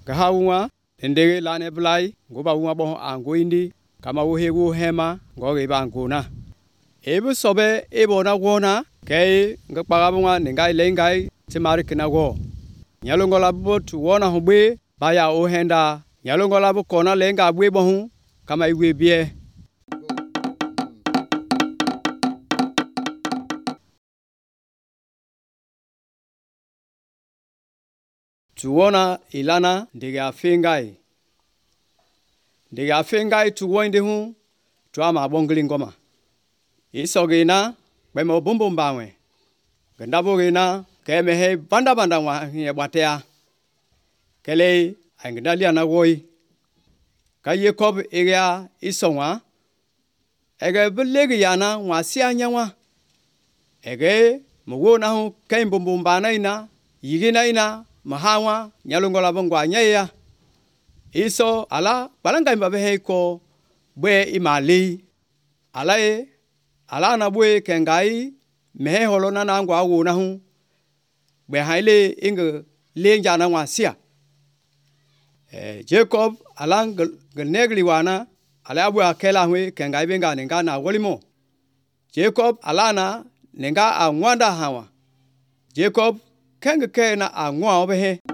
Kahawunga, Tende Lane Blai, Goba Bon Anguindi, Kamawu Hema, Goriba Anguna. Ebu Sobe, Ebona Wona, Kay, Gapagabunga, Ningai Lengai, Timarikinago. Yalongolabo to Wona Hube, Baya Ohenda, Yalongolabo Kona Lenga Webohun, Kama Webie. Tuona Ilana, Diga Fingai. Diga Fingai to wind the home, drama bonglingoma. Isogina, Bemo Bumbum Bawe. Gandabogina, Kemehe Bandabanda here Batea. Kele, Angdaliana Woy. Kayekob Ega Isonga. Ege Belegiana, Wasianyawa. Ege, Mugonahu, came Bumbumbanaina, Yiginaina. Mahawa, Nyalungola Bongwa Nyaya. Iso, ala, Balanga Babeheko, Bwe Imali. Alae, Alana Bwe Kengai, Mehe Holona Nangwa Wunahu. Bwe Haile Inge Linjana Wasia. Jacob, Alang Gnegliwana, Alabua Kelahwe, Kengai Benga Nengana Wolimo. Jacob, Alana, Nenga Wanda Hawa. Jacob, Kanga na angwa obehe.